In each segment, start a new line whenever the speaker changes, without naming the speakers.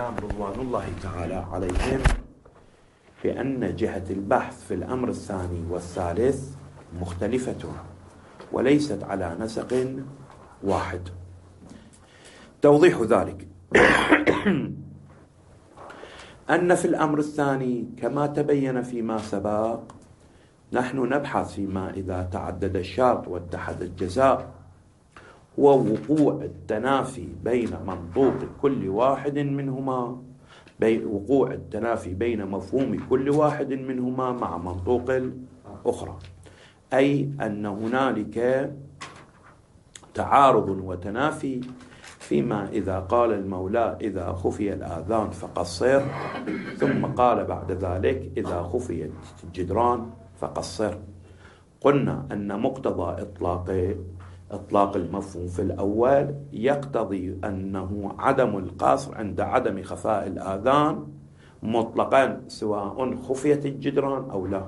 الكلام رضوان الله تعالى عليهم بأن جهة البحث في الأمر الثاني والثالث مختلفة وليست على نسق واحد. توضيح ذلك أن في الأمر الثاني كما تبين فيما سبق نحن نبحث فيما إذا تعدد الشرط واتحد الجزاء هو وقوع التنافي بين منطوق كل واحد منهما، وقوع التنافي بين مفهوم كل واحد منهما مع منطوق الأخرى، أي أن هنالك تعارض وتنافي فيما إذا قال المولى إذا خفي الآذان فقصر، ثم قال بعد ذلك إذا خفي الجدران فقصر. قلنا أن مقتضى إطلاق المفهوم في الأول يقتضي أنه عدم القصر عند عدم خفاء الآذان مطلقا سواء خفيت الجدران أو لا.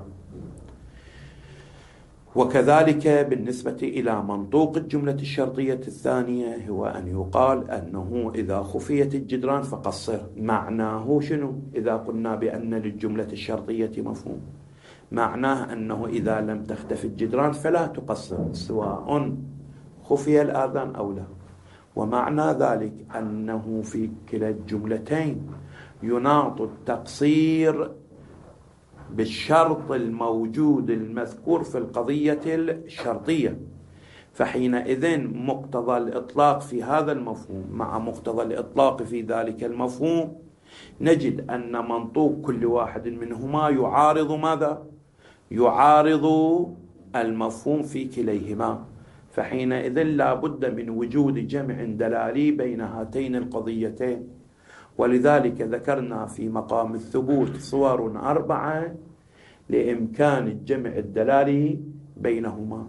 وكذلك بالنسبة إلى منطوق الجملة الشرطية الثانية هو أن يقال أنه إذا خفيت الجدران فقصر. معناه شنو؟ إذا قلنا بأن للجملة الشرطية مفهوم، معناه أنه إذا لم تختف الجدران فلا تقصر سواء خفي الآذان أو لا. ومعنى ذلك أنه في كلا الجملتين يناط التقصير بالشرط الموجود المذكور في القضية الشرطية، فحينئذ مقتضى الإطلاق في هذا المفهوم مع مقتضى الإطلاق في ذلك المفهوم نجد أن منطوق كل واحد منهما يعارض ماذا؟ يعارض المفهوم في كليهما، فحينئذ لا بد من وجود جمع دلالي بين هاتين القضيتين. ولذلك ذكرنا في مقام الثبوت صور 4 لإمكان الجمع الدلالي بينهما،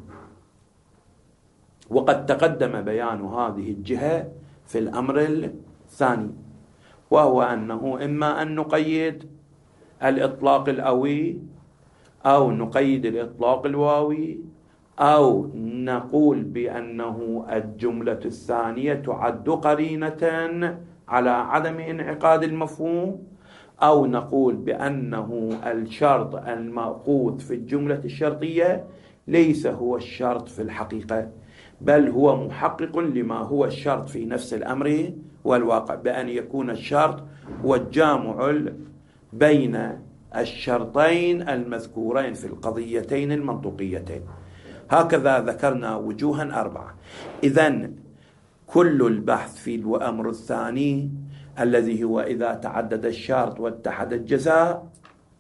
وقد تقدم بيان هذه الجهة في الأمر الثاني، وهو أنه إما أن نقيد الإطلاق الأوي أو نقيد الإطلاق الواوي، أو نقول بأنه الجملة الثانية تعد قرينة على عدم انعقاد المفهوم، أو نقول بأنه الشرط المأخوذ في الجملة الشرطية ليس هو الشرط في الحقيقة، بل هو محقق لما هو الشرط في نفس الأمر والواقع، بأن يكون الشرط هو الجامع بين الشرطين المذكورين في القضيتين المنطوقيتين. هكذا ذكرنا وجوها 4. إذن كل البحث في الأمر الثاني الذي هو إذا تعدد الشرط واتحد الجزاء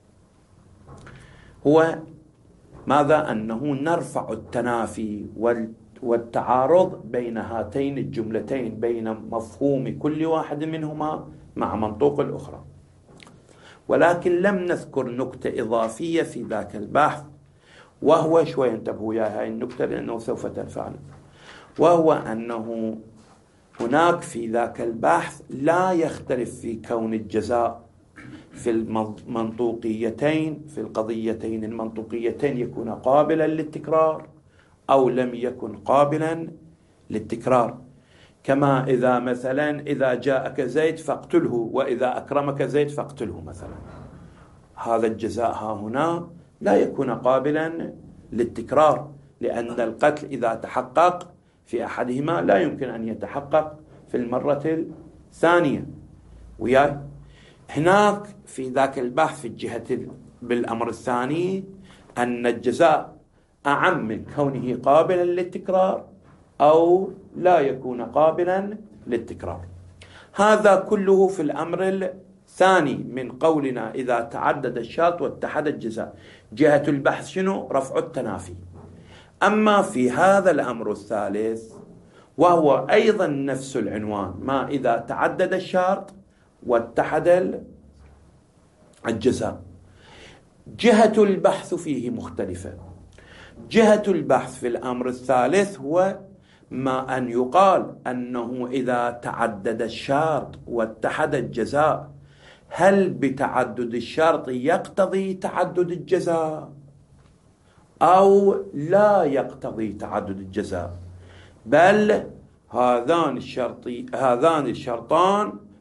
هو ماذا؟ أنه نرفع التنافي والتعارض بين هاتين الجملتين، بين مفهوم كل واحد منهما مع منطوق الأخرى. ولكن لم نذكر نكتة إضافية في ذاك البحث، وهو شوي انتبهوا يا هاي النكتة لأنه سوف تنفعنا، وهو أنه هناك في ذاك البحث لا يختلف في كون الجزاء في المنطوقيتين في القضيتين المنطوقيتين يكون قابلا للتكرار أو لم يكن قابلا للتكرار. كما إذا مثلا إذا جاءك زيد فاقتله وإذا أكرمك زيد فاقتله مثلا، هذا الجزاء ها هنا لا يكون قابلا للتكرار، لأن القتل إذا تحقق في أحدهما لا يمكن أن يتحقق في المرة الثانية. وياي هناك في ذاك البحث في الجهة بالأمر الثاني أن الجزاء أعم من كونه قابلا للتكرار أو لا يكون قابلا للتكرار. هذا كله في الأمر الثاني من قولنا إذا تعدد الشرط واتحد الجزاء. جهة البحث شنو؟ رفع التنافي. أما في هذا الأمر الثالث وهو أيضا نفس العنوان، ما إذا تعدد الشرط واتحد الجزاء، جهة البحث فيه مختلفة. جهة البحث في الأمر الثالث هو ما أن يقال أنه إذا تعدد الشرط واتحد الجزاء هل بتعدد الشرط يقتضي تعدد الجزاء أو لا يقتضي تعدد الجزاء، بل هذان الشرطان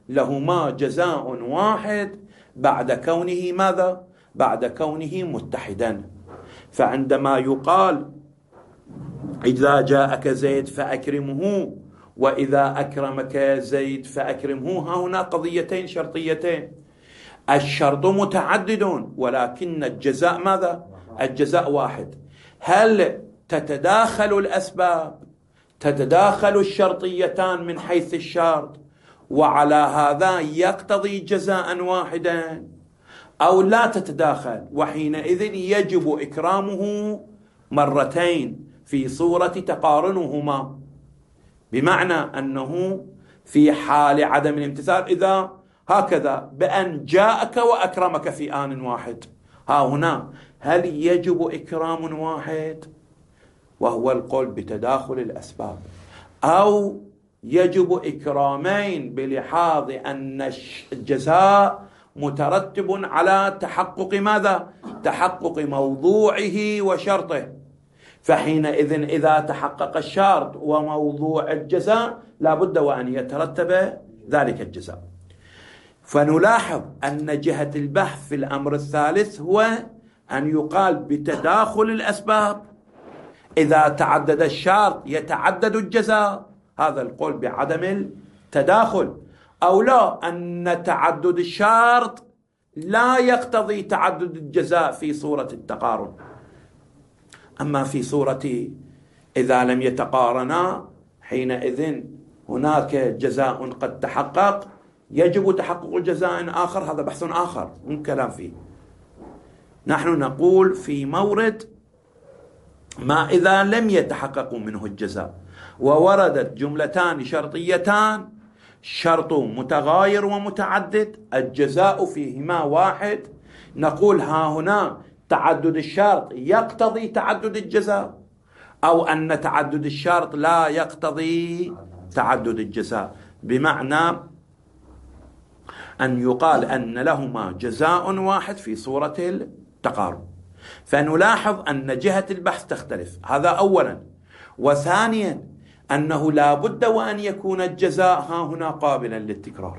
لهما جزاء واحد بعد كونه ماذا؟ بعد كونه متحدا. فعندما يقال إذا جاءك زيد فأكرمه وإذا أكرمك زيد فأكرمه، ها هنا قضيتين شرطيتين، الشرط متعدد ولكن الجزاء ماذا؟ الجزاء واحد. هل تتداخل الأسباب، تتداخل الشرطيتان من حيث الشرط وعلى هذا يقتضي جزاء واحدا، أو لا تتداخل؟ وحينئذ يجب إكرامه مرتين في صورة تقارنهما، بمعنى أنه في حال عدم الامتثال إذا هكذا بأن جاءك وأكرمك في آن واحد، ها هنا هل يجب إكرام واحد وهو القول بتداخل الأسباب، أو يجب إكرامين بلحاظ أن الجزاء مترتب على تحقق ماذا؟ تحقق موضوعه وشرطه. فحينئذ إذا تحقق الشرط وموضوع الجزاء لابد وأن يترتب ذلك الجزاء. فنلاحظ أن جهة البحث في الأمر الثالث هو أن يقال بتداخل الأسباب، إذا تعدد الشرط يتعدد الجزاء، هذا القول بعدم التداخل، أو لا، أن تعدد الشرط لا يقتضي تعدد الجزاء في صورة التقارن. أما في صورة إذا لم يتقارنا حينئذ هناك جزاء قد تحقق يجب تحقق جزاء آخر، هذا بحث آخر من كلام فيه. نحن نقول في مورد ما إذا لم يتحقق منه الجزاء ووردت جملتان شرطيتان، شرط متغاير ومتعدد، الجزاء فيهما واحد، نقول ها هنا تعدد الشرط يقتضي تعدد الجزاء، أو أن تعدد الشرط لا يقتضي تعدد الجزاء، بمعنى أن يقال أن لهما جزاء واحد في صورة التقارب. فنلاحظ أن جهة البحث تختلف، هذا أولا. وثانيا أنه لا بد وأن يكون الجزاء ها هنا قابلا للتكرار،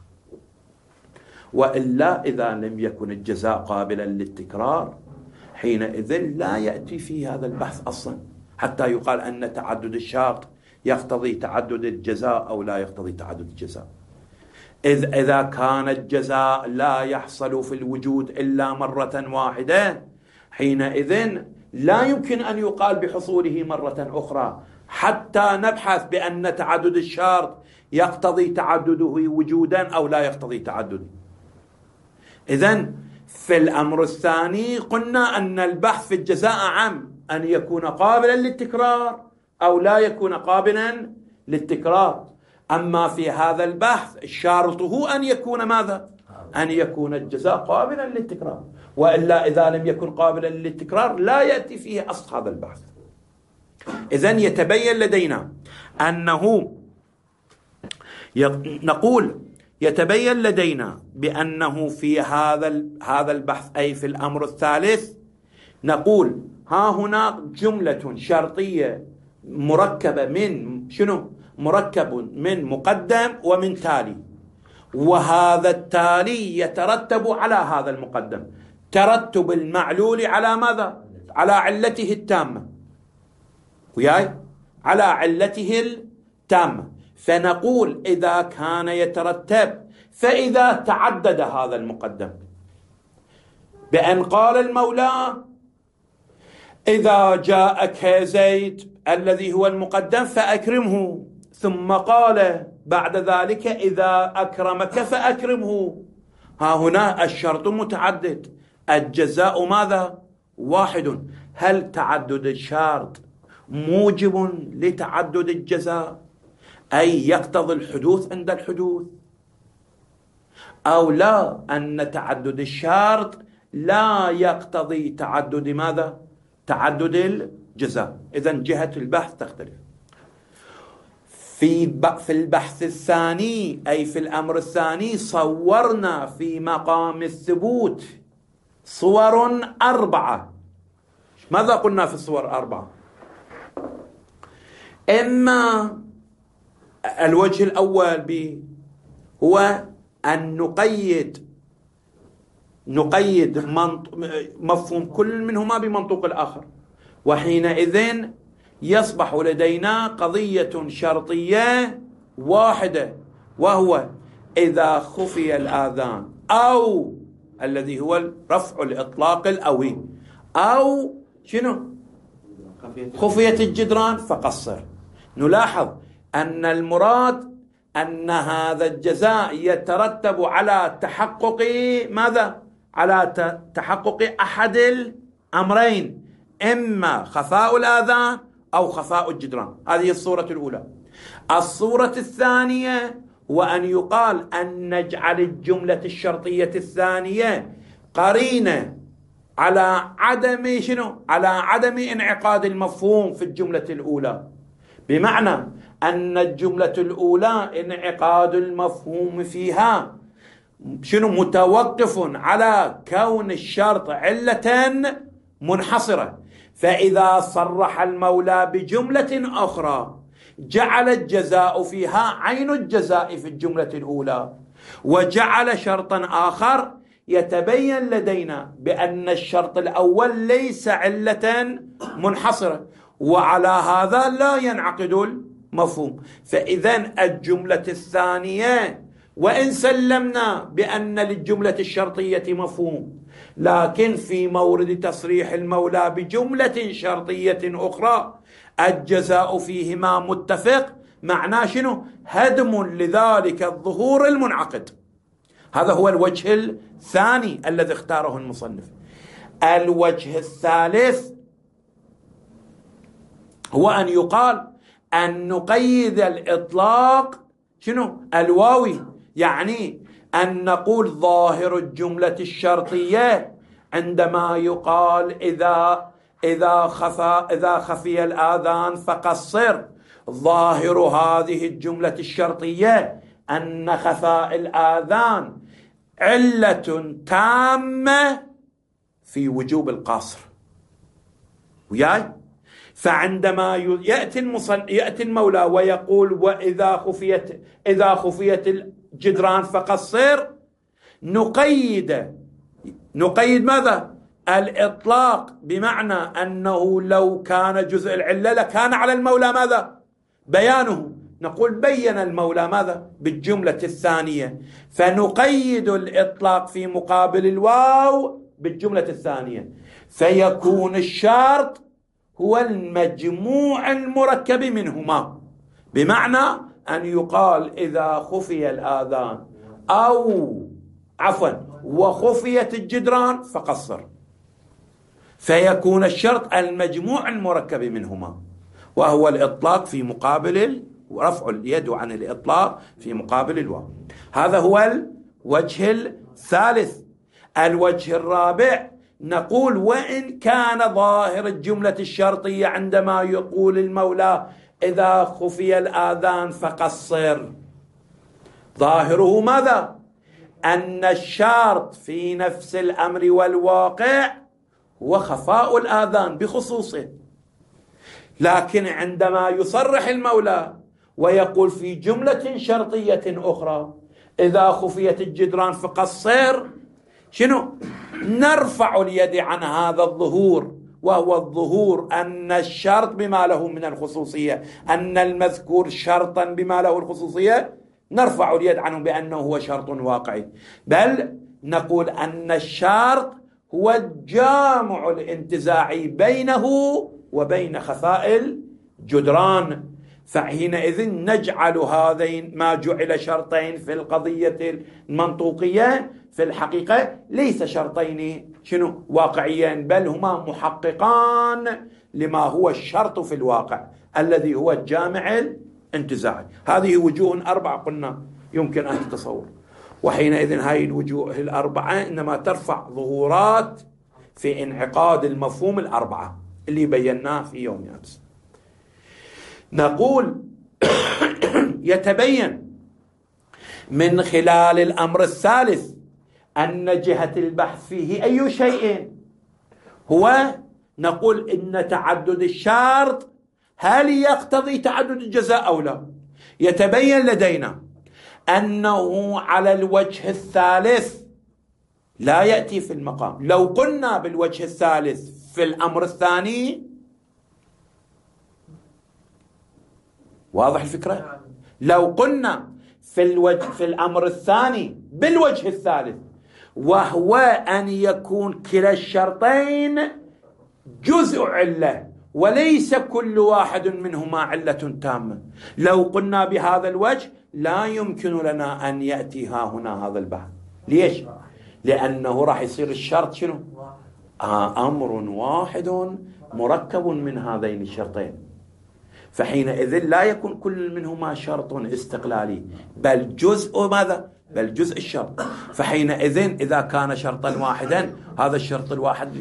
وإلا إذا لم يكن الجزاء قابلا للتكرار حينئذ لا يأتي في هذا البحث أصلا، حتى يقال أن تعدد الشرط يقتضي تعدد الجزاء أو لا يقتضي تعدد الجزاء. إذا كان الجزاء لا يحصل في الوجود إلا مرة واحدة حينئذ لا يمكن أن يقال بحصوله مرة أخرى، حتى نبحث بأن تعدد الشرط يقتضي تعدده وجودا أو لا يقتضي تعدده. إذن في الأمر الثاني قلنا أن البحث في الجزاء عام، أن يكون قابلا للتكرار أو لا يكون قابلا للتكرار. أما في هذا البحث شرطه أن يكون ماذا؟ أن يكون الجزاء قابلا للتكرار، وإلا إذا لم يكن قابلا للتكرار لا يأتي فيه أصل هذا البحث. إذن يتبين لدينا أنه نقول يتبين لدينا بأنه في هذا البحث أي في الأمر الثالث نقول ها هنا جملة شرطية مركبة من شنو؟ مركب من مقدم ومن تالي، وهذا التالي يترتب على هذا المقدم، ترتب المعلول على ماذا؟ على علته التامة، وياي؟ على علته التامة. فنقول إذا كان يترتب، فإذا تعدد هذا المقدم بأن قال المولى إذا جاءك زيد الذي هو المقدم فأكرمه، ثم قال بعد ذلك إذا أكرمك فأكرمه، ها هنا الشرط متعدد، الجزاء ماذا؟ واحد. هل تعدد الشرط موجب لتعدد الجزاء، أي يقتضي الحدوث عند الحدوث، أو لا، أن تعدد الشرط لا يقتضي تعدد ماذا؟ تعدد الجزاء. إذن جهة البحث تختلف. في البحث الثاني أي في الأمر الثاني صورنا في مقام الثبوت صور 4. ماذا قلنا في الصور 4؟ إما الوجه الأول هو أن نقيد مفهوم كل منهما بمنطوق الآخر، وحينئذ يصبح لدينا قضية شرطية واحدة، وهو إذا خفي الآذان أو الذي هو رفع الإطلاق الأوي أو شنو خفية الجدران فقصر. نلاحظ أن المراد أن هذا الجزاء يترتب على تحقق ماذا؟ على تحقق أحد الأمرين، إما خفاء الآذان أو خفاء الجدران. هذه الصورة الأولى. الصورة الثانية هو أن يقال أن نجعل الجملة الشرطية الثانية قرينة على عدم شنو؟ على عدم انعقاد المفهوم في الجملة الأولى، بمعنى أن الجملة الأولى انعقاد المفهوم فيها شنو؟ متوقف على كون الشرط علة منحصرة، فإذا صرح المولى بجملة أخرى جعل الجزاء فيها عين الجزاء في الجملة الأولى، وجعل شرطا آخر يتبين لدينا بأن الشرط الأول ليس علة منحصرة، وعلى هذا لا ينعقد المفهوم. فإذن الجملة الثانية وإن سلمنا بأن للجملة الشرطية مفهوم، لكن في مورد تصريح المولى بجملة شرطية أخرى الجزاء فيهما متفق، معناه شنو؟ هدم لذلك الظهور المنعقد. هذا هو الوجه الثاني الذي اختاره المصنف. الوجه الثالث هو أن يقال أن نقيد الإطلاق شنو؟ الواوي، يعني أن نقول ظاهر الجملة الشرطية عندما يقال إذا خفي الآذان فقصر، ظاهر هذه الجملة الشرطية أن خفاء الآذان علة تامة في وجوب القصر. وياي؟ فعندما يأتي المولى ويقول وإذا خفيت الجدران فقصر، نقيد ماذا؟ الإطلاق، بمعنى أنه لو كان جزء العلة لكان على المولى ماذا؟ بيانه. نقول بين المولى ماذا؟ بالجملة الثانية، فنقيد الإطلاق في مقابل الواو بالجملة الثانية، فيكون الشرط هو المجموع المركب منهما، بمعنى أن يقال إذا خفي الآذان وخفيت الجدران فقصر، فيكون الشرط المجموع المركب منهما، وهو الإطلاق في مقابل ورفع اليد عن الإطلاق في مقابل الواو. هذا هو الوجه الثالث. الوجه الرابع نقول وإن كان ظاهر الجملة الشرطية عندما يقول المولى إذا خفي الآذان فقصر، ظاهره ماذا؟ أن الشرط في نفس الأمر والواقع هو خفاء الآذان بخصوصه، لكن عندما يصرح المولى ويقول في جملة شرطية أخرى إذا خفيت الجدران فقصر، شنو؟ نرفع اليد عن هذا الظهور، وهو الظهور أن الشرط بما له من الخصوصية، أن المذكور شرطا بما له الخصوصية نرفع اليد عنه بأنه هو شرط واقعي، بل نقول أن الشرط هو الجامع الانتزاعي بينه وبين خفاء الجدران. فحينئذ نجعل هذين ما جعل شرطين في القضية المنطوقية في الحقيقة ليس شرطين شنو واقعيين، بل هما محققان لما هو الشرط في الواقع الذي هو الجامع الانتزاعي. هذه وجوه 4 قلنا يمكن أن تتصور، وحينئذ هذه الوجوه 4 إنما ترفع ظهورات في انعقاد المفهوم 4 اللي بيناه في يوم أمس. نقول يتبين من خلال الأمر الثالث أن جهة البحث فيه أي شيء هو نقول إن تعدد الشرط هل يقتضي تعدد الجزاء أو لا. يتبين لدينا أنه على الوجه الثالث لا يأتي في المقام. لو قلنا بالوجه الثالث في الأمر الثاني، واضح الفكرة؟ لو قلنا في الأمر الثاني بالوجه الثالث، وهو أن يكون كلا الشرطين جزء علة وليس كل واحد منهما علة تامة، لو قلنا بهذا الوجه لا يمكن لنا أن يأتي ها هنا هذا البحث. ليش؟ لأنه راح يصير الشرط شنو؟ أمر واحد مركب من هذين الشرطين، فحينئذ لا يكون كل منهما شرط استقلالي بل جزء ماذا؟ بل جزء الشرط. فحينئذ إذا كان شرطا واحدا، هذا الشرط الواحد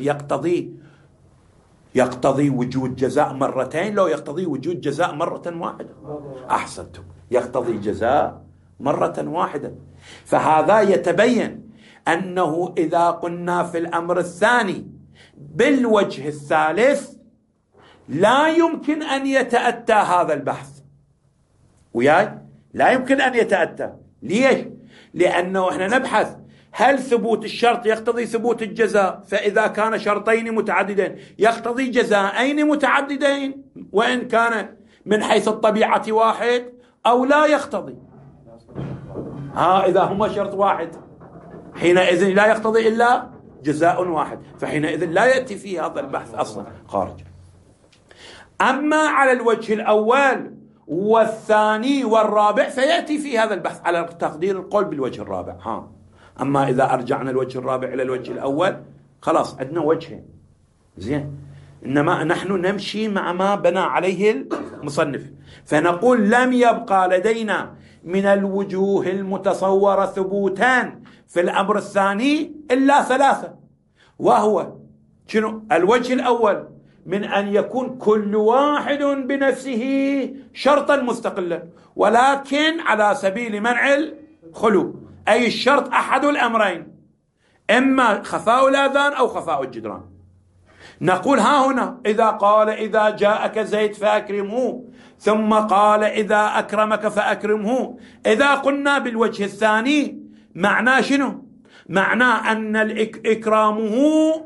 يقتضي وجود جزاء مرتين، لو يقتضي وجود جزاء مرة واحدة. أحسنتم، يقتضي جزاء مرة واحدة. فهذا يتبين أنه إذا قلنا في الأمر الثاني بالوجه الثالث لا يمكن أن يتأتى هذا البحث. وياي؟ لا يمكن أن يتأتى. ليش؟ لأنه إحنا نبحث هل ثبوت الشرط يقتضي ثبوت الجزاء، فإذا كان شرطين متعددين يقتضي جزائين متعددين وإن كان من حيث الطبيعة واحد، أو لا يقتضي. إذا هما شرط واحد حينئذ لا يقتضي إلا جزاء واحد، فحينئذ لا يأتي فيه هذا البحث أصلا خارج. أما على الوجه الأول والثاني والرابع فيأتي في هذا البحث على تقدير القول بالوجه الرابع. أما إذا أرجعنا الوجه الرابع إلى الوجه الأول خلاص عندنا وجهين، زين. إنما نحن نمشي مع ما بنى عليه المصنف، فنقول لم يبقى لدينا من الوجوه المتصورة ثبوتان في الأمر الثاني إلا ثلاثة، وهو شنو؟ الوجه الأول من أن يكون كل واحد بنفسه شرطا مستقلا، ولكن على سبيل منع الخلو، أي الشرط أحد الأمرين، إما خفاء الآذان أو خفاء الجدران. نقول ها هنا إذا قال إذا جاءك زيد فأكرمه، ثم قال إذا أكرمك فأكرمه، إذا قلنا بالوجه الثاني معناه شنو؟ معناه أن إكرامه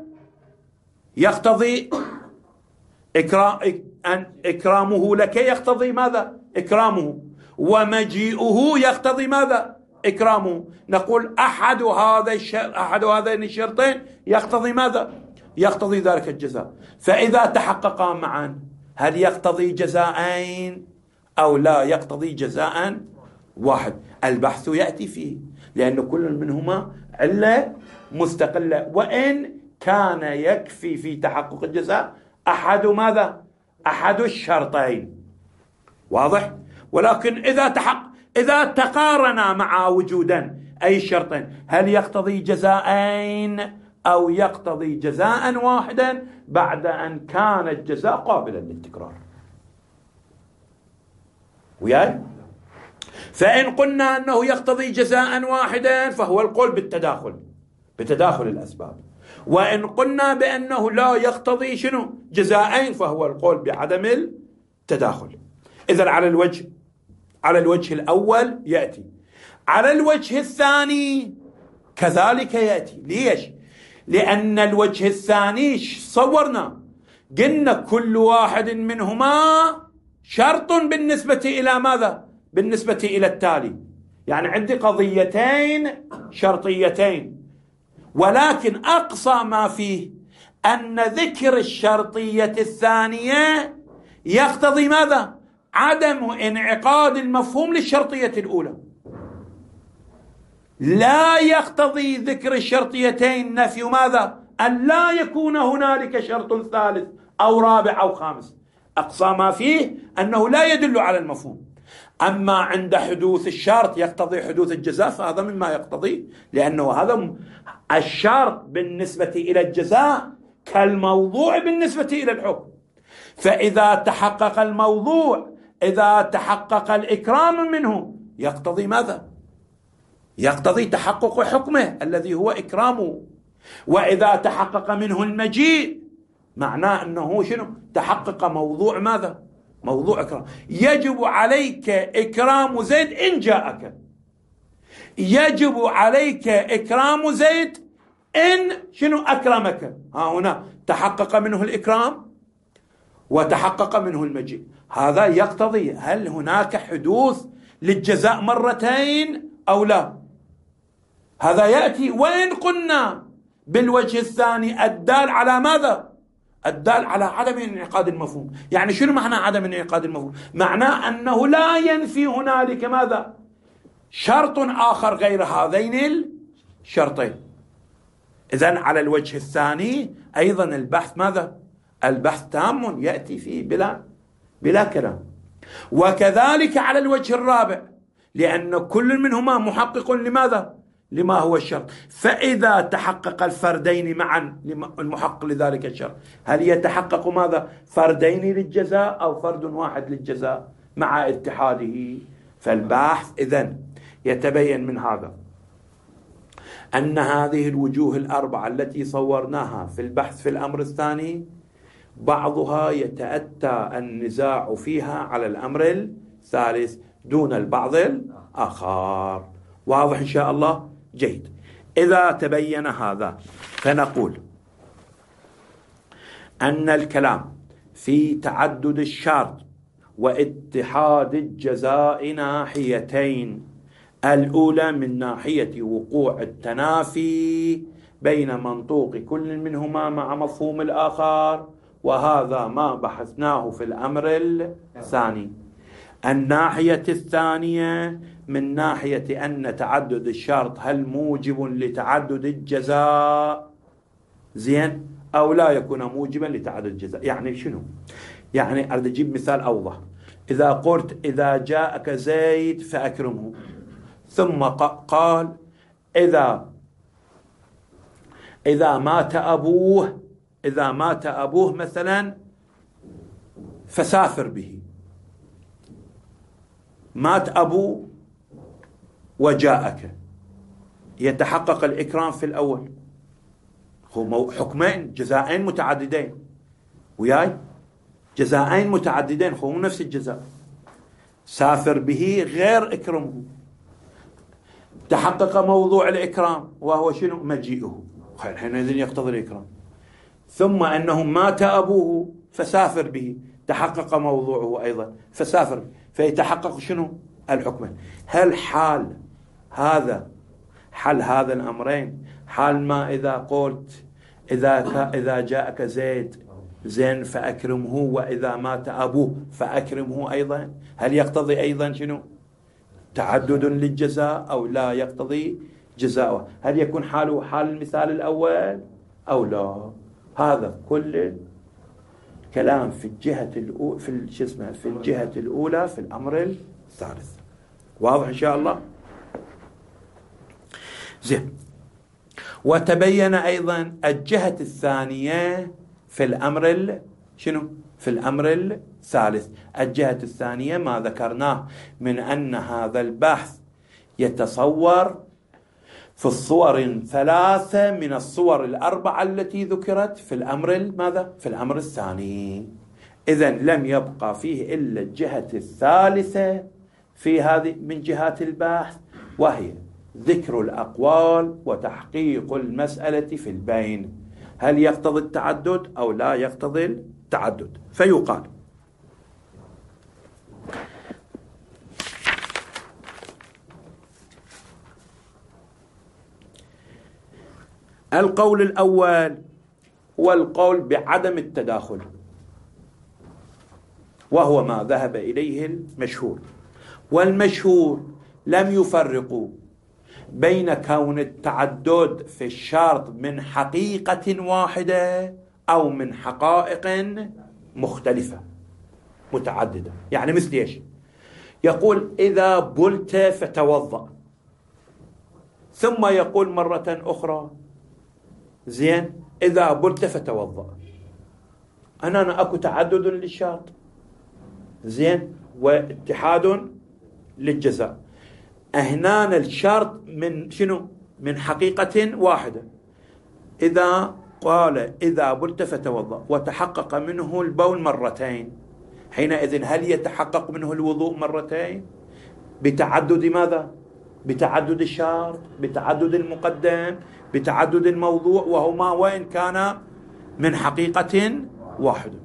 يقتضي إكرامه لك يقتضي ماذا؟ إكرامه، ومجيئه يقتضي ماذا؟ إكرامه. نقول أحد هذين الشرطين يقتضي ماذا؟ يقتضي ذلك الجزاء. فإذا تحققا معا هل يقتضي جزاءين أو لا يقتضي جزاء واحد؟ البحث يأتي فيه، لأن كل منهما علة مستقلة، وإن كان يكفي في تحقق الجزاء أحد ماذا؟ أحد الشرطين. واضح؟ ولكن إذا تقارنا مع وجودا أي الشرطين، هل يقتضي جزاءين أو يقتضي جزاء واحدا بعد أن كان الجزاء قابلا للتكرار؟ وياي؟ فإن قلنا أنه يقتضي جزاء واحدا فهو القول بتداخل الأسباب، وإن قلنا بأنه لا يقتضي شنو؟ جزاءين، فهو القول بعدم التداخل. إذن على الوجه الأول يأتي، على الوجه الثاني كذلك يأتي. ليش؟ لأن الوجه الثاني صورنا قلنا كل واحد منهما شرط بالنسبة إلى ماذا؟ بالنسبة إلى التالي. يعني عندي قضيتين شرطيتين، ولكن أقصى ما فيه أن ذكر الشرطية الثانية يقتضي ماذا؟ عدم انعقاد المفهوم للشرطية الأولى. لا يقتضي ذكر الشرطيتين نفي ماذا؟ أن لا يكون هنالك شرط ثالث أو رابع أو خامس. أقصى ما فيه أنه لا يدل على المفهوم. أما عند حدوث الشرط يقتضي حدوث الجزاء، فهذا مما يقتضي، لأنه هذا الشرط بالنسبة إلى الجزاء كالموضوع بالنسبة إلى الحكم. فإذا تحقق الموضوع، إذا تحقق الإكرام منه، يقتضي ماذا؟ يقتضي تحقق حكمه الذي هو إكرامه. وإذا تحقق منه المجيء معناه أنه شنو؟ تحقق موضوع ماذا؟ موضوع إكرام. يجب عليك إكرام زيد إن جاءك. يجب عليك إكرام زيد إن شنو أكرمك. ها هنا تحقق منه الإكرام وتحقق منه المجيء. هذا يقتضي هل هناك حدوث للجزاء مرتين أو لا؟ هذا يأتي وإن قلنا بالوجه الثاني الدال على ماذا؟ الدال على عدم انعقاد المفهوم. يعني شنو معنى عدم انعقاد المفهوم؟ معناه أنه لا ينفي هنالك ماذا؟ شرط آخر غير هذين الشرطين. إذن على الوجه الثاني أيضا البحث ماذا؟ البحث تام يأتي فيه بلا كلام. وكذلك على الوجه الرابع، لأن كل منهما محقق لماذا؟ لما هو الشرط. فإذا تحقق الفردين معا المحقق لذلك الشرط، هل يتحقق ماذا؟ فردين للجزاء أو فرد واحد للجزاء مع اتحاده؟ فالباحث إذن يتبين من هذا أن هذه الوجوه الأربعة التي صورناها في البحث في الأمر الثاني بعضها يتأتى النزاع فيها على الأمر الثالث دون البعض الآخر. واضح إن شاء الله؟ جيد. إذا تبين هذا فنقول أن الكلام في تعدد الشرط واتحاد الجزاء ناحيتين: الأولى من ناحية وقوع التنافي بين منطوق كل منهما مع مفهوم الآخر، وهذا ما بحثناه في الأمر الثاني. الناحية الثانية من ناحية أن تعدد الشرط هل موجب لتعدد الجزاء زين أو لا يكون موجبا لتعدد الجزاء. يعني شنو؟ يعني أريد أجيب مثال أوضح. إذا قلت إذا جاءك زيد فأكرمه، ثم قال إذا مات أبوه مثلا فسافر به. مات أبوه وجاءك، يتحقق الإكرام في الأول. هو حكمين جزائين متعددين وياي، جزائين متعددين، هو نفس الجزاء. سافر به غير إكرمه، تحقق موضوع الإكرام وهو شنو؟ مجيئه، حينئذ يقتضي الإكرام. ثم أنه مات أبوه فسافر به، تحقق موضوعه أيضا فسافر، فيتحقق شنو؟ الحكم. هل حال هذا الأمرين حال ما إذا قلت إذا جاءك زيد زين فأكرمه، وإذا مات أبوه فأكرمه أيضا، هل يقتضي أيضا شنو؟ تعدد للجزاء أو لا يقتضي جزاءه؟ هل يكون حاله حال المثال الأول أو لا؟ هذا كل كلام في الجهة الأولى في الأمر الثالث. واضح إن شاء الله؟ زين. وتبين أيضا الجهة الثانية في الأمر شنو؟ في الأمر الثالث. الجهة الثانية ما ذكرناه من أن هذا البحث يتصور في الصور 3 من الصور 4 التي ذكرت في الأمر ماذا؟ في الأمر الثاني. إذن لم يبقى فيه إلا الجهة الثالثة في هذه من جهات البحث، وهي ذكر الأقوال وتحقيق المسألة في البين، هل يقتضي التعدد أو لا يقتضي التعدد. فيقال القول الأول هو القول بعدم التداخل، وهو ما ذهب إليه المشهور. والمشهور لم يفرقوا بين كون التعدد في الشرط من حقيقة واحدة أو من حقائق مختلفة متعددة. يعني مثل إيش؟ يقول إذا بلت فتوضأ، ثم يقول مرة أخرى زين إذا بلت فتوضأ. أنا أكو تعدد للشرط زين واتحاد للجزاء. هنا الشرط من شنو؟ من حقيقة واحدة. إذا قال إذا بلت فتوضأ وتحقق منه البول مرتين، حينئذ هل يتحقق منه الوضوء مرتين بتعدد ماذا؟ بتعدد الشرط، بتعدد المقدم، بتعدد الموضوع، وهما وإن كان من حقيقة واحدة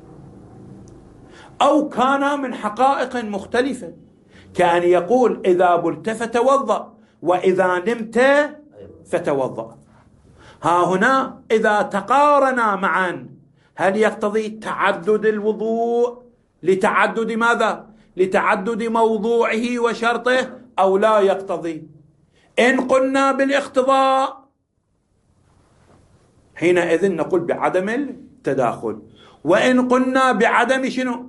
أو كان من حقائق مختلفة، كأن يقول إذا بلت فتوضأ وإذا نمت فتوضأ. ها هنا إذا تقارنا معا هل يقتضي تعدد الوضوء لتعدد ماذا؟ لتعدد موضوعه وشرطه أو لا يقتضي؟ إن قلنا بالاقتضاء حينئذ نقول بعدم التداخل، وإن قلنا بعدم شنو؟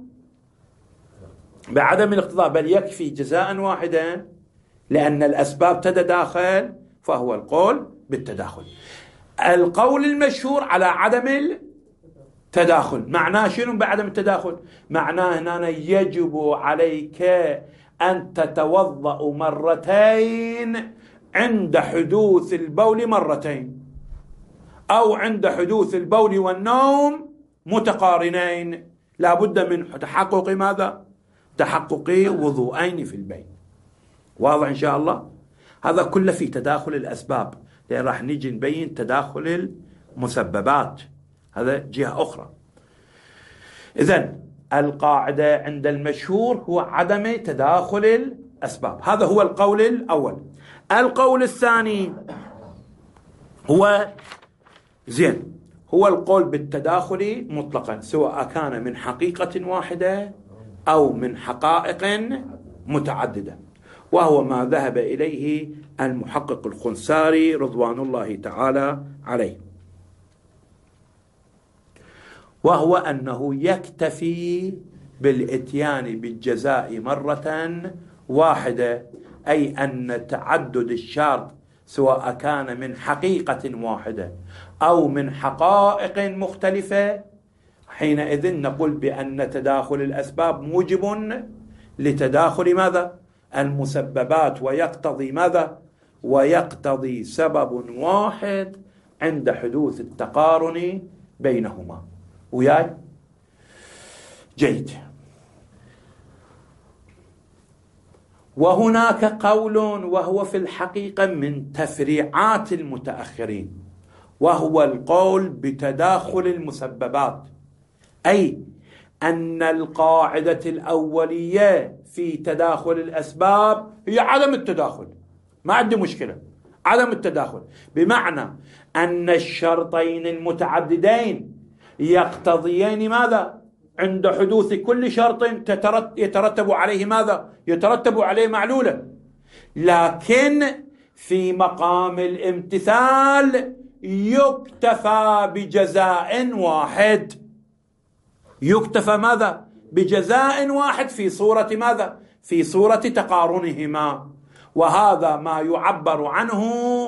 بعدم الاقتضاء، بل يكفي جزاء واحدا لأن الأسباب تتداخل، فهو القول بالتداخل. القول المشهور على عدم التداخل معناه شنو بعدم التداخل؟ معناه هنا يجب عليك أن تتوضأ مرتين عند حدوث البول مرتين، أو عند حدوث البول والنوم متقارنين، لا بد من تحقق ماذا؟ تحقق وضوءين في البين. واضح إن شاء الله؟ هذا كله في تداخل الأسباب، لأن راح نيجي نبين تداخل المسببات، هذا جهة أخرى. إذن القاعدة عند المشهور هو عدم تداخل الأسباب، هذا هو القول الأول. القول الثاني هو هو القول بالتداخل مطلقا، سواء كان من حقيقة واحدة أو من حقائق متعددة، وهو ما ذهب إليه المحقق الخنساري رضوان الله تعالى عليه، وهو أنه يكتفي بالإتيان بالجزاء مرة واحدة، أي أن تعدد الشرط سواء كان من حقيقة واحدة أو من حقائق مختلفة، حينئذ نقول بأن تداخل الأسباب موجب لتداخل ماذا؟ المسببات، ويقتضي ماذا؟ ويقتضي سبب واحد عند حدوث التقارن بينهما. وياي؟ جيد. وهناك قول وهو في الحقيقة من تفريعات المتأخرين، وهو القول بتداخل المسببات، أي أن القاعدة الأولية في تداخل الأسباب هي عدم التداخل، ما عندي مشكلة، عدم التداخل، بمعنى أن الشرطين المتعددين يقتضيان ماذا؟ عند حدوث كل شرط يترتب عليه ماذا؟ يترتب عليه معلولة، لكن في مقام الامتثال يكتفى بجزاء واحد، يكتفى ماذا؟ بجزاء واحد في صورة ماذا؟ في صورة تقارنهما، وهذا ما يعبر عنه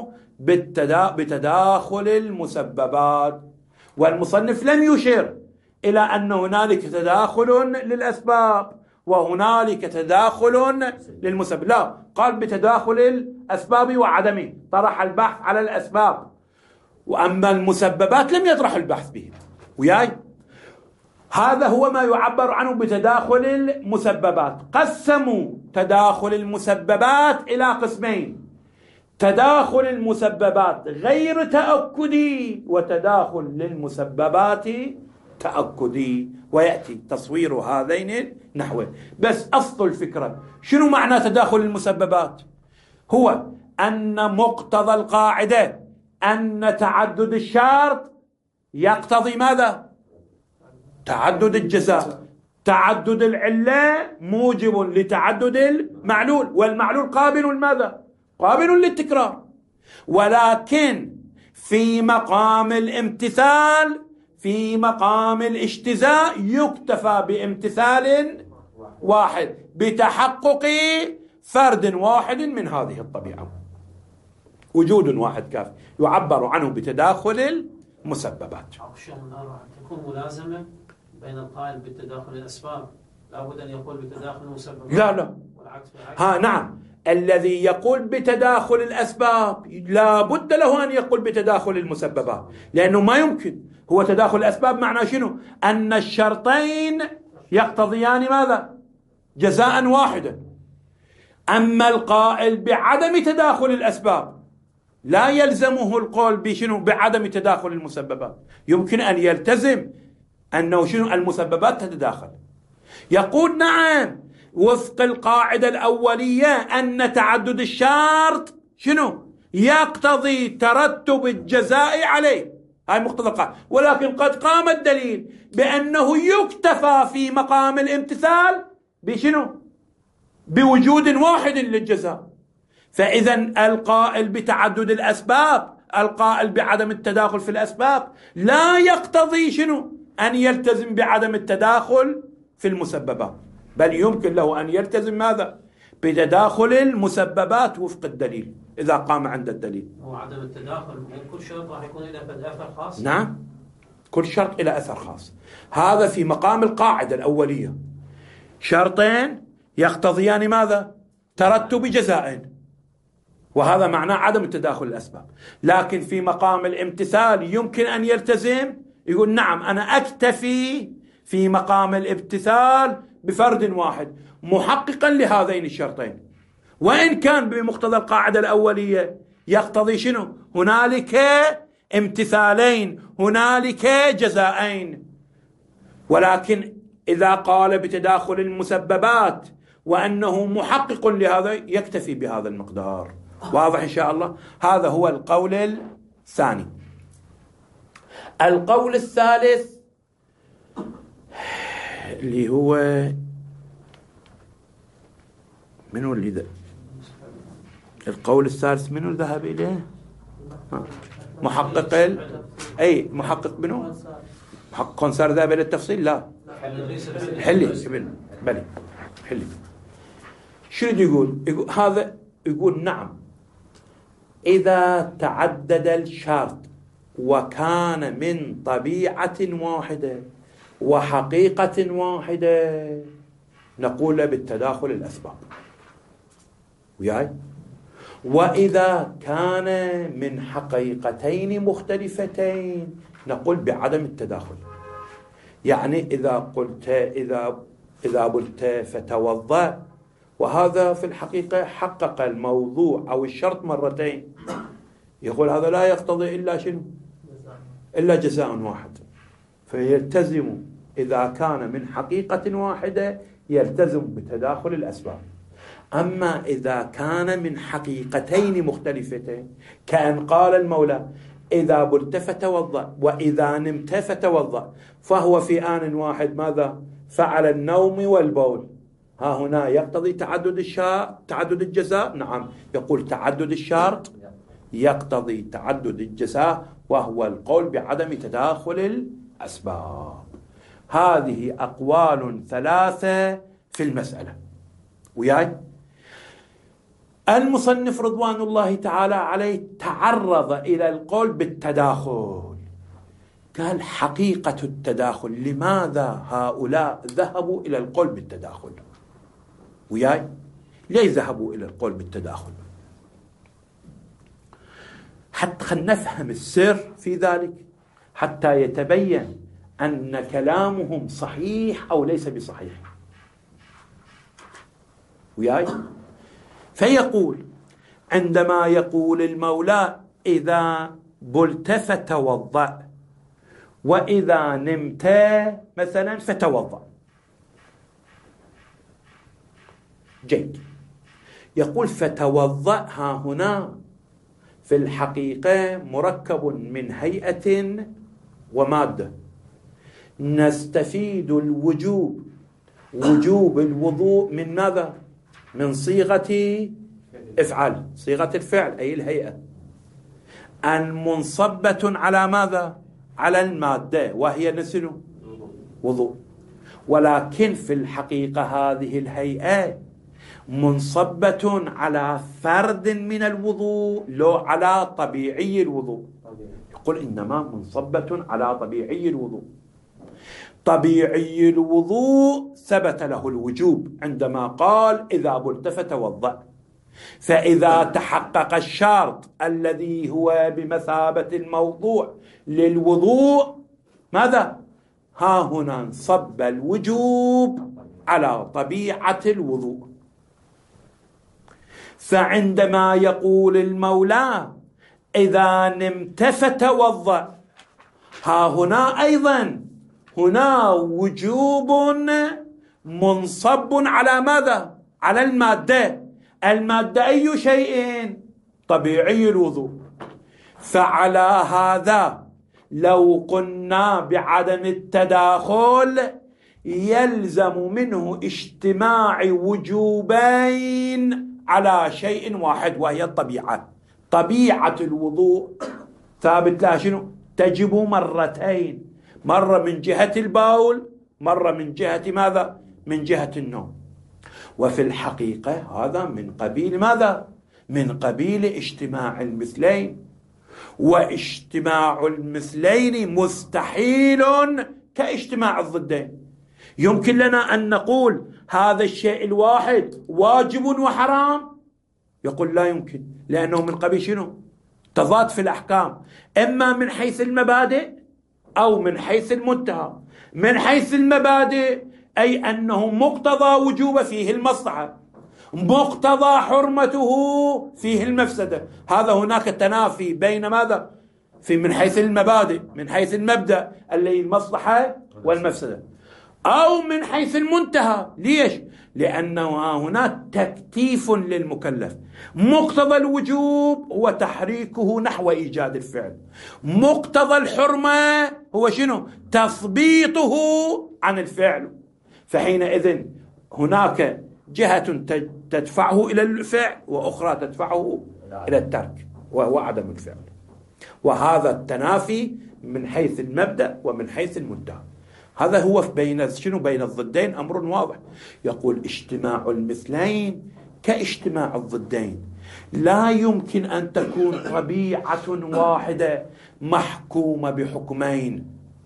بتداخل المسببات. والمصنف لم يشير إلى أن هنالك تداخل للأسباب وهنالك تداخل للمسبب، لا، قال بتداخل الأسباب وعدمه، طرح البحث على الأسباب، وأما المسببات لم يطرح البحث به. وياي؟ هذا هو ما يعبر عنه بتداخل المسببات. قسموا تداخل المسببات إلى قسمين: تداخل المسببات غير تأكدي، وتداخل للمسببات تأكدي، ويأتي تصوير هذين النحوين. بس أصل الفكرة شنو معنى تداخل المسببات؟ هو أن مقتضى القاعدة أن تعدد الشرط يقتضي ماذا؟ تعدد الجزاء. تعدد العلة موجب لتعدد المعلول، والمعلول قابل لماذا؟ قابل للتكرار. ولكن في مقام الامتثال، في مقام الاجتزاء، يكتفى بامتثال واحد بتحقق فرد واحد من هذه الطبيعة، وجود واحد كافي، يعبر عنه بتداخل المسببات.
تكون ملازمة بين القائل بالتداخل الأسباب، لابد أن يقول بتداخل المسببات.
لا
والعكس.
نعم، الذي يقول بتداخل الأسباب لا بد له أن يقول بتداخل المسببات، لأنه ما يمكن. هو تداخل الأسباب معناه شنو؟ أن الشرطين يقتضيان ماذا؟ جزاء واحدا. أما القائل بعدم تداخل الأسباب لا يلزمه القول بشنو؟ بعدم تداخل المسببات. يمكن أن يلتزم أنه شنو؟ المسببات تتداخل. يقول نعم وفق القاعدة الأولية أن تعدد الشرط شنو؟ يقتضي ترتب الجزاء عليه، هاي مقتضى القاعدة. ولكن قد قام الدليل بأنه يكتفى في مقام الامتثال بشنو؟ بوجود واحد للجزاء. فإذا القائل بتعدد الأسباب، القائل بعدم التداخل في الأسباب، لا يقتضي شنو؟ أن يلتزم بعدم التداخل في المسببات، بل يمكن له أن يلتزم ماذا؟ بتداخل المسببات وفق الدليل إذا قام عند الدليل.
هو عدم التداخل كل شرط راح يكون له أثر خاص.
نعم، كل شرط إلى أثر خاص. هذا في مقام القاعدة الأولية، شرطين يقتضيان ماذا؟ ترتب جزاء، وهذا معناه عدم التداخل الأسباب. لكن في مقام الامتثال يمكن أن يلتزم، يقول نعم أنا أكتفي في مقام الامتثال بفرد واحد محققا لهذين الشرطين، وإن كان بمقتضى القاعدة الأولية يقتضي شنو؟ هنالك امتثالين، هنالك جزائين. ولكن إذا قال بتداخل المسببات وأنه محقق لهذا يكتفي بهذا المقدار. واضح إن شاء الله؟ هذا هو القول الثاني. القول الثالث اللي هو منو اللي ذا؟ القول الثالث منو ذهب إليه؟ محقق أي محقق منو؟ محقق كونسار ذهب إلى التفصيل؟ لا، حلي بلي حلي. شو يقول هذا؟ يقول نعم إذا تعدد الشرط وكان من طبيعة واحدة وحقيقة واحدة نقول بالتداخل الأسباب، وياي؟ وإذا كان من حقيقتين مختلفتين نقول بعدم التداخل. يعني إذا قلت إذا قلت فتوضأ، وهذا في الحقيقة حقق الموضوع أو الشرط مرتين، يقول هذا لا يقتضي إلا شنو؟ إلا جزاء واحد. فيلتزم إذا كان من حقيقة واحدة يلتزم بتداخل الأسباب. أما إذا كان من حقيقتين مختلفتين، كأن قال المولى إذا بلت فتوضأ وإذا نمت فتوضأ، فهو في آن واحد ماذا؟ فعل النوم والبول. ها هنا يقتضي تعدد الجزاء؟ نعم، يقول تعدد الشرط يقتضي تعدد الجزاء، وهو القول بعدم تداخل الأسباب. هذه أقوال ثلاثة في المسألة، وياي؟ المصنف رضوان الله تعالى عليه تعرض إلى القول بالتداخل، قال حقيقة التداخل، لماذا هؤلاء ذهبوا إلى القول بالتداخل؟ وياي؟ ليه ذهبوا إلى القول بالتداخل؟ حتى خلنا نفهم السر في ذلك، حتى يتبين أن كلامهم صحيح أو ليس بصحيح، وياي؟ فيقول عندما يقول المولى إذا بلت فتوضأ وإذا نمت مثلا فتوضأ، جيد. يقول فتوضأ ها هنا في الحقيقة مركب من هيئة ومادة. نستفيد وجوب الوضوء من ماذا؟ من صيغة افعل، صيغة الفعل أي الهيئة، المنصبة على ماذا؟ على المادة، وهي نسل وضوء. ولكن في الحقيقة هذه الهيئة منصبة على فرد من الوضوء، لو على طبيعي الوضوء. يقول إنما منصبة على طبيعي الوضوء. طبيعي الوضوء ثبت له الوجوب عندما قال إذا بلت فتوضأ. فإذا تحقق الشرط الذي هو بمثابة الموضوع للوضوء، ماذا؟ ها هنا انصب الوجوب على طبيعة الوضوء. فعندما يقول المولى إذا نمت فتوضأ، ها هنا أيضا هنا وجوب منصب على ماذا؟ على المادة. المادة أي شيء؟ طبيعي الوضوء. فعلى هذا لو قلنا بعدم التداخل يلزم منه اجتماع وجوبين على شيء واحد، وهي الطبيعة. طبيعة الوضوء ثابت لها شنو؟ تجب مرتين، مرة من جهة البول، مرة من جهة ماذا؟ من جهة النوم. وفي الحقيقة هذا من قبيل ماذا؟ من قبيل اجتماع المثلين، واجتماع المثلين مستحيل كاجتماع الضدين. يمكن لنا أن نقول هذا الشيء الواحد واجب وحرام؟ يقول لا يمكن، لأنه من قبيل شنو؟ تضاد في الأحكام، إما من حيث المبادئ أو من حيث المنتهى. من حيث المبادئ أي أنه مقتضى وجوب فيه المصلحة، مقتضى حرمته فيه المفسدة. هذا هناك تنافي بين ماذا؟ في من حيث المبادئ، من حيث المبدأ اللي المصلحة والمفسدة، أو من حيث المنتهى. ليش؟ لأنه هناك تكتيف للمكلف. مقتضى الوجوب هو تحريكه نحو إيجاد الفعل، مقتضى الحرمة هو شنو؟ تثبيطه عن الفعل. فحينئذ هناك جهة تدفعه إلى الفعل وأخرى تدفعه إلى الترك وهو عدم الفعل. وهذا التنافي من حيث المبدأ ومن حيث المنتهى. هذا هو بين شنو؟ بين الضدين أمر واضح. يقول اجتماع المثلين كاجتماع الضدين، لا يمكن أن تكون طبيعة واحدة محكومة بحكمين،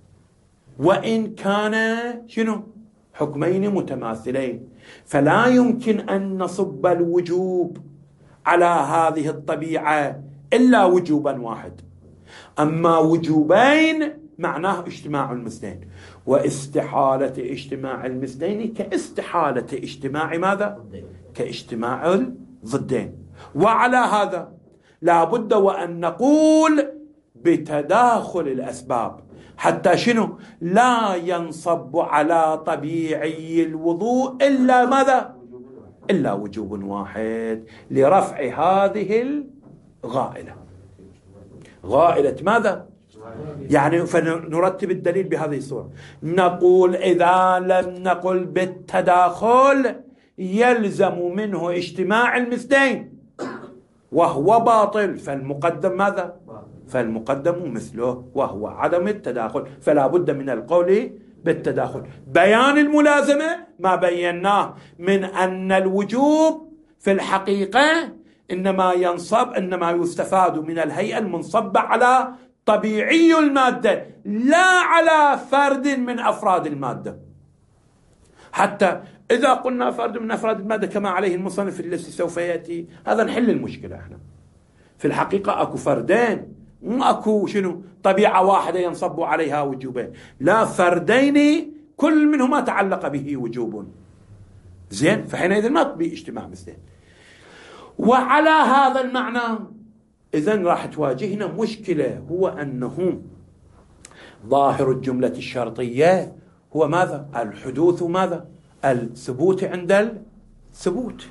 وإن كان شنو؟ حكمين متماثلين. فلا يمكن أن نصب الوجوب على هذه الطبيعة إلا وجوبا واحد. أما وجوبين معناه اجتماع المثلين، واستحالة اجتماع المثلين كاستحالة اجتماع ماذا؟ كاجتماع الضدين. وعلى هذا لا بد وأن نقول بتداخل الأسباب حتى شنو؟ لا ينصب على طبيعي الوضوء إلا ماذا؟ إلا وجوب واحد لرفع هذه الغائلة. غائلة ماذا؟ يعني فنرتب الدليل بهذه الصورة. نقول إذا لم نقل بالتداخل يلزم منه اجتماع المثلين وهو باطل، فالمقدم ماذا؟ فالمقدم مثله وهو عدم التداخل. فلا بد من القول بالتداخل. بيان الملازمة ما بيناه من أن الوجوب في الحقيقة إنما يستفاد من الهيئة المنصبة على طبيعي المادة لا على فرد من أفراد المادة. حتى إذا قلنا فرد من أفراد المادة كما عليه المصنف الذي سوف يأتي، هذا نحل المشكلة. احنا في الحقيقة أكو فردين، مو أكو شنو؟ طبيعة واحدة ينصب عليها وجوبين، لا فردين كل منهما تعلق به وجوب. زين، فحينئذ ما تبي اجتماع مثلين. وعلى هذا المعنى إذن راح تواجهنا مشكلة، هو أنه ظاهر الجملة الشرطية هو ماذا؟ الحدوث ماذا؟ الثبوت عند الثبوت.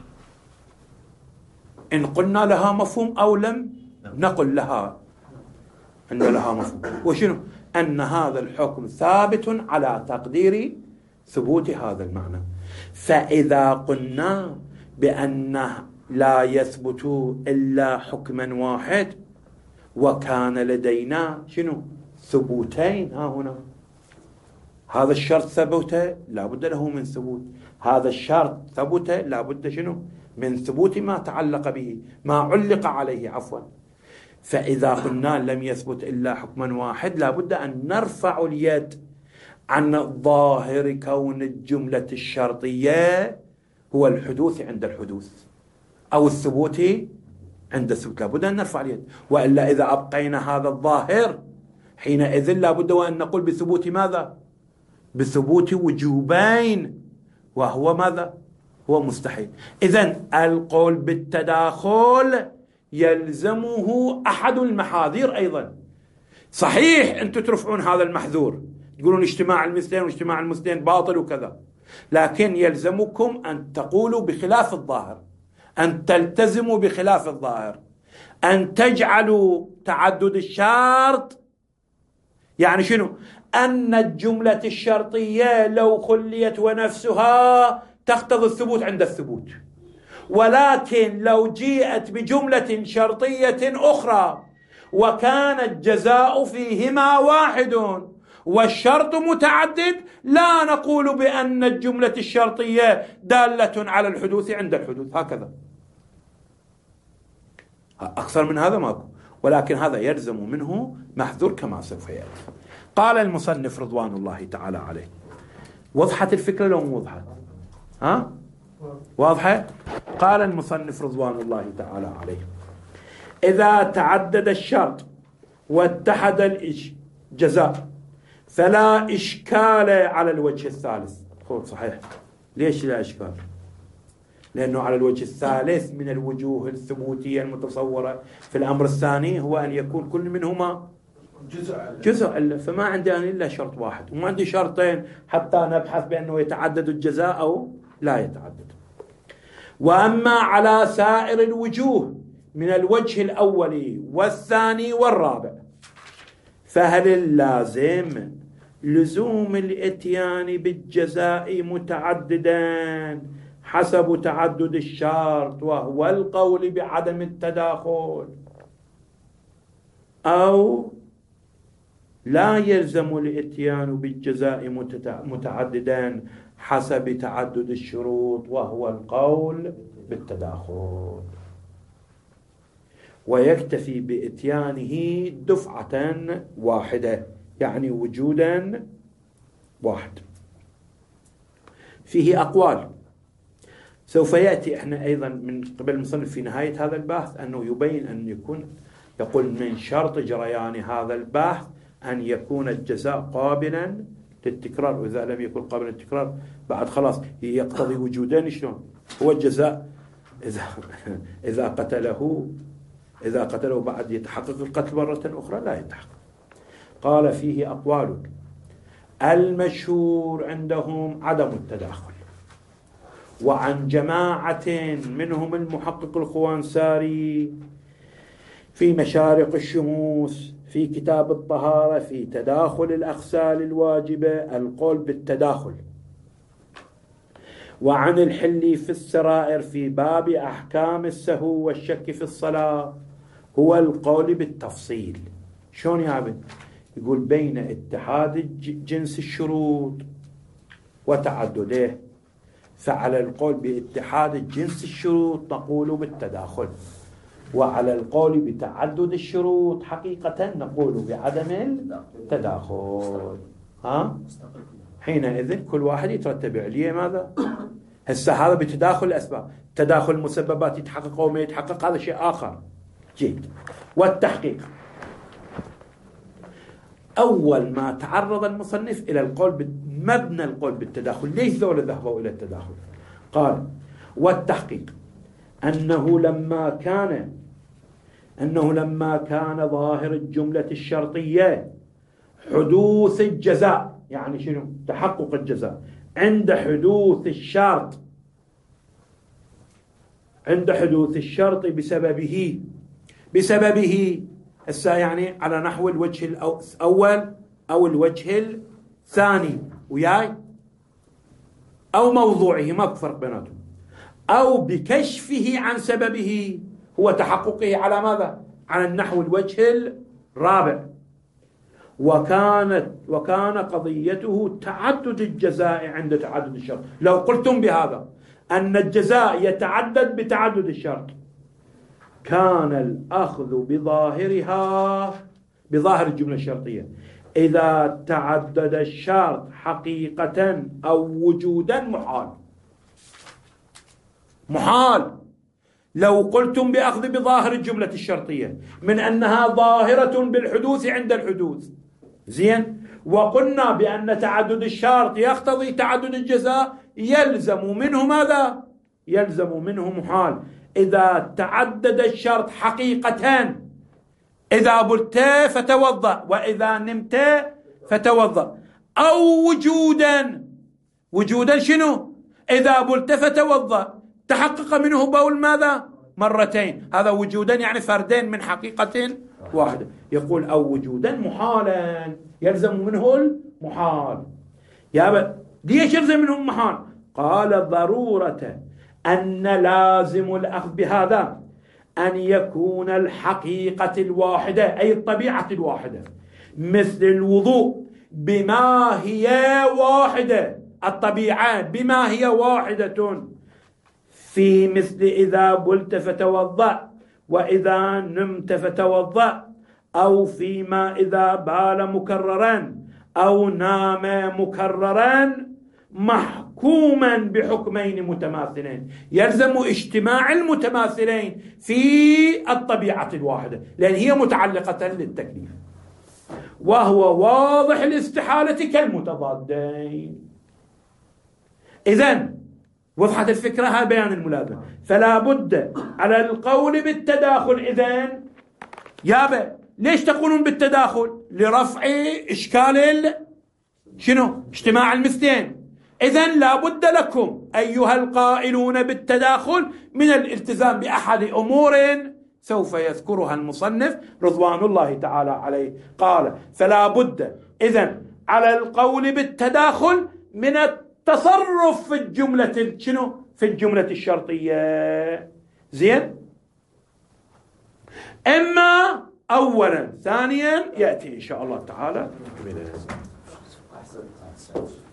إن قلنا لها مفهوم أو لم نقل لها أن لها مفهوم. وشنو؟ أن هذا الحكم ثابت على تقدير ثبوت هذا المعنى. فإذا قلنا بأنه لا يثبت إلا حكما واحد وكان لدينا شنو؟ ثبوتين. ها هنا هذا الشرط ثبت لا بد له من ثبوت، هذا الشرط ثبت لا بد شنو؟ من ثبوت ما تعلق به، ما علق عليه عفوا. فإذا قلنا لم يثبت إلا حكما واحد لا بد أن نرفع اليد عن ظاهر كون الجملة الشرطية هو الحدوث عند الحدوث أو الثبوت عند الثبوت. لا بد أن نرفع اليد، وإلا إذا أبقينا هذا الظاهر حينئذ لا بد وأن نقول بثبوت ماذا؟ بثبوت وجوبين، وهو ماذا؟ هو مستحيل. إذن القول بالتداخل يلزمه أحد المحاذير أيضا. صحيح أنتم ترفعون هذا المحذور، تقولون اجتماع المثلين واجتماع المثلين باطل وكذا، لكن يلزمكم أن تقولوا بخلاف الظاهر، أن تلتزموا بخلاف الظاهر، أن تجعلوا تعدد الشرط. يعني شنو؟ أن الجملة الشرطية لو خليت ونفسها تقتضي الثبوت عند الثبوت، ولكن لو جيءت بجملة شرطية أخرى وكان الجزاء فيهما واحد والشرط متعدد، لا نقول بأن الجملة الشرطية دالة على الحدوث عند الحدوث. هكذا، أكثر من هذا ماكو، ولكن هذا يلزم منه محذور كما سوف يأتي. قال المصنف رضوان الله تعالى عليه. وضحت الفكرة لو مو وضحت؟ واضحة؟ قال المصنف رضوان الله تعالى عليه: إذا تعدد الشرط واتحد الجزاء فلا إشكال على الوجه الثالث. صحيح. ليش لا إشكال؟ لأنه على الوجه الثالث من الوجوه الثبوتية المتصورة في الأمر الثاني هو أن يكون كل منهما جزء، فما عندي أنا إلا شرط واحد، وما عندي شرطين حتى نبحث بأنه يتعدد الجزاء أو لا يتعدد. وأما على سائر الوجوه من الوجه الأول والثاني والرابع فهل اللازم لزوم الاتيان بالجزاء متعددا حسب تعدد الشرط وهو القول بعدم التداخل، أو لا يلزم الاتيان بالجزاء متعددا حسب تعدد الشروط وهو القول بالتداخل، ويكتفي بإتيانه دفعة واحدة، يعني وجودا واحد. فيه أقوال سوف يأتي احنا أيضا من قبل المصنف في نهاية هذا البحث أنه يبين أن يكون، يقول من شرط جريان هذا البحث أن يكون الجزاء قابلا للتكرار، وإذا لم يكن قابلا للتكرار بعد خلاص يقتضي وجودين. شلون هو الجزاء إذا قتله بعد يتحقق القتل مرة أخرى؟ لا يتحقق. قال فيه أقوال: المشهور عندهم عدم التداخل، وعن جماعة منهم المحقق الخوانساري في مشارق الشموس في كتاب الطهارة في تداخل الأغسال الواجبة القول بالتداخل، وعن الحلي في السرائر في باب أحكام السهو والشك في الصلاة هو القول بالتفصيل. شلون يا عبد؟ يقول بين اتحاد جنس الشروط وتعدده، فعلى القول باتحاد جنس الشروط نقول بالتداخل، وعلى القول بتعدد الشروط حقيقة نقول بعدم التداخل. حينئذ كل واحد يترتب عليه ماذا؟ هسه هذا بتداخل الأسباب، تداخل المسببات يتحقق أو ما يتحقق هذا شيء آخر. جيد. والتحقيق، أول ما تعرض المصنف إلى القول بمبنى القول بالتداخل. ليش ذولا ذهبوا إلى التداخل؟ قال: والتحقيق أنه لما كان ظاهر الجملة الشرطية حدوث الجزاء، يعني شنو؟ تحقق الجزاء عند حدوث الشرط، بسببه هسه يعني على نحو الوجه الأول أو الوجه الثاني وياي، أو موضوعه، ما فرق بيناتهم، أو بكشفه عن سببه، هو تحققه على ماذا؟ على النحو الوجه الرابع. وكان قضيته تعدد الجزاء عند تعدد الشرط. لو قلتم بهذا أن الجزاء يتعدد بتعدد الشرط كان الأخذ بظاهر الجملة الشرطية إذا تعدد الشرط حقيقة أو وجودا محال. لو قلتم بأخذ بظاهر الجملة الشرطية من أنها ظاهرة بالحدوث عند الحدوث، زين، وقلنا بأن تعدد الشرط يقتضي تعدد الجزاء، يلزم منه ماذا؟ يلزم منه محال إذا تعدد الشرط حقيقتان، إذا بلت فتوضأ وإذا نمت فتوضأ، أو وجودا شنو؟ إذا بلت فتوضأ تحقق منه بول ماذا؟ مرتين، هذا وجودا يعني فردين من حقيقة واحدة. يقول أو وجودا محالا يلزم منه المحال. ليش يلزم منه المحال؟ قال ضرورة أن لازم الأخذ بهذا أن يكون الحقيقة الواحدة أي الطبيعة الواحدة، مثل الوضوء بما هي واحدة، الطبيعة بما هي واحدة، في مثل إذا بلت فتوضأ وإذا نمت فتوضأ، أو فيما إذا بال مكررا أو نام مكررا محكوما بحكمين متماثلين. يلزم اجتماع المتماثلين في الطبيعة الواحدة لأن هي متعلقة للتكليف، وهو واضح الاستحالة كالمتضادين. إذن وضحت الفكرة، هذا بيان الملازمة. فلا بد على القول بالتداخل. إذن ليش تقولون بالتداخل؟ لرفع إشكال شنو؟ اجتماع المثلين. إذن لا بد لكم أيها القائلون بالتداخل من الالتزام بأحد أمور سوف يذكرها المصنف رضوان الله تعالى عليه. قال فلا بد إذن على القول بالتداخل من التصرف في الجملة شنو؟ في الجملة الشرطية. زين، إما أولا، ثانيا يأتي إن شاء الله تعالى.